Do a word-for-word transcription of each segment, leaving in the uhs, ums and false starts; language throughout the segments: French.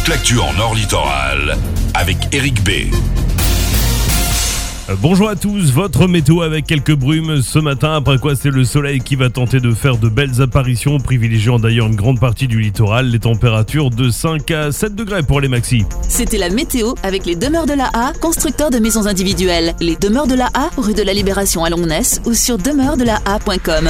toute l'actu en Nord Littoral avec Eric B. Bonjour à tous, votre météo avec quelques brumes ce matin, après quoi c'est le soleil qui va tenter de faire de belles apparitions, privilégiant d'ailleurs une grande partie du littoral, les températures de cinq à sept degrés pour les maxis. C'était la météo avec les Demeures de la A, constructeurs de maisons individuelles. Les Demeures de la A, rue de la Libération à Longnes ou sur demeure de la a point com.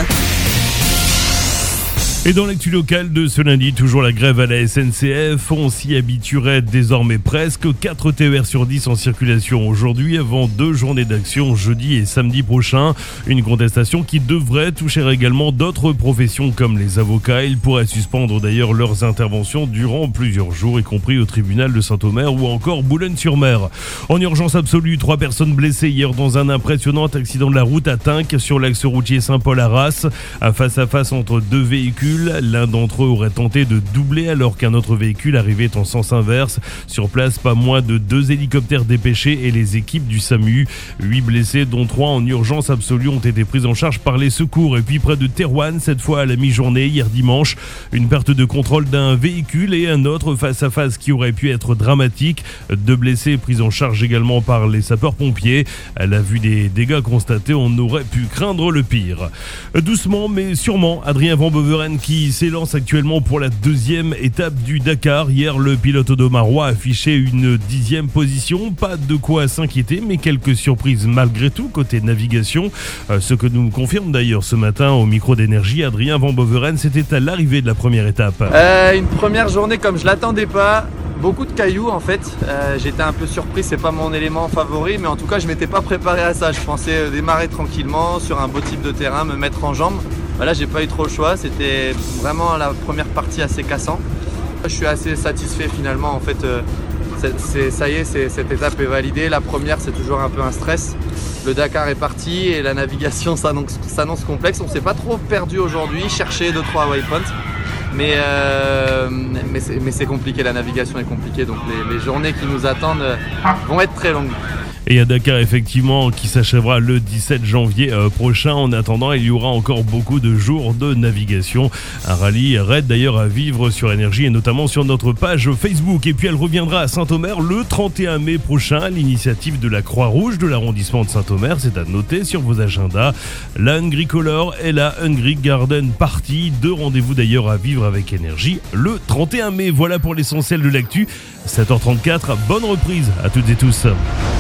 Et dans l'actu locale de ce lundi, toujours la grève à la S N C F. On s'y habituerait désormais presque. quatre T E R sur dix en circulation aujourd'hui avant deux journées d'action jeudi et samedi prochain. Une contestation qui devrait toucher également d'autres professions comme les avocats. Ils pourraient suspendre d'ailleurs leurs interventions durant plusieurs jours, y compris au tribunal de Saint-Omer ou encore Boulogne-sur-Mer. En urgence absolue, trois personnes blessées hier dans un impressionnant accident de la route à Tinques sur l'axe routier Saint-Paul-Arras. Un face-à-face entre deux véhicules. L'un d'entre eux aurait tenté de doubler alors qu'un autre véhicule arrivait en sens inverse. Sur place, pas moins de deux hélicoptères dépêchés et les équipes du SAMU. Huit blessés, dont trois en urgence absolue, ont été pris en charge par les secours. Et puis près de Thérouanne, cette fois à la mi-journée, hier dimanche, une perte de contrôle d'un véhicule et un autre face-à-face qui aurait pu être dramatique. Deux blessés pris en charge également par les sapeurs-pompiers. À la vue des dégâts constatés, on aurait pu craindre le pire. Doucement mais sûrement, Adrien Van Beveren qui s'élance actuellement pour la deuxième étape du Dakar. Hier, le pilote audomarois a affiché une dixième position. Pas de quoi s'inquiéter, mais quelques surprises malgré tout côté navigation. Euh, ce que nous confirme d'ailleurs ce matin au micro d'énergie Adrien Van Beveren, c'était à l'arrivée de la première étape. Euh, une première journée comme je l'attendais pas. Beaucoup de cailloux en fait, euh, j'étais un peu surpris, c'est pas mon élément favori, mais en tout cas je m'étais pas préparé à ça. Je pensais démarrer tranquillement sur un beau type de terrain, me mettre en jambes. Là j'ai pas eu trop le choix, c'était vraiment la première partie assez cassant. Je suis assez satisfait finalement en fait, euh, c'est, c'est, ça y est, c'est, cette étape est validée. La première c'est toujours un peu un stress. Le Dakar est parti et la navigation s'annonce, s'annonce complexe. On s'est pas trop perdu aujourd'hui, chercher deux trois waypoints. Mais, euh, mais, c'est, mais c'est compliqué, la navigation est compliquée, donc les, les journées qui nous attendent vont être très longues. Et à Dakar, effectivement, qui s'achèvera le dix-sept janvier euh, prochain. En attendant, il y aura encore beaucoup de jours de navigation. Un rallye raid d'ailleurs à vivre sur Énergie et notamment sur notre page Facebook. Et puis elle reviendra à Saint-Omer le trente et un mai prochain à l'initiative de la Croix-Rouge de l'arrondissement de Saint-Omer. C'est à noter sur vos agendas. La Hungry Color et la Hungry Garden Party. Deux rendez-vous d'ailleurs à vivre avec Énergie le trente et un mai. Voilà pour l'essentiel de l'actu. sept heures trente-quatre, bonne reprise à toutes et tous.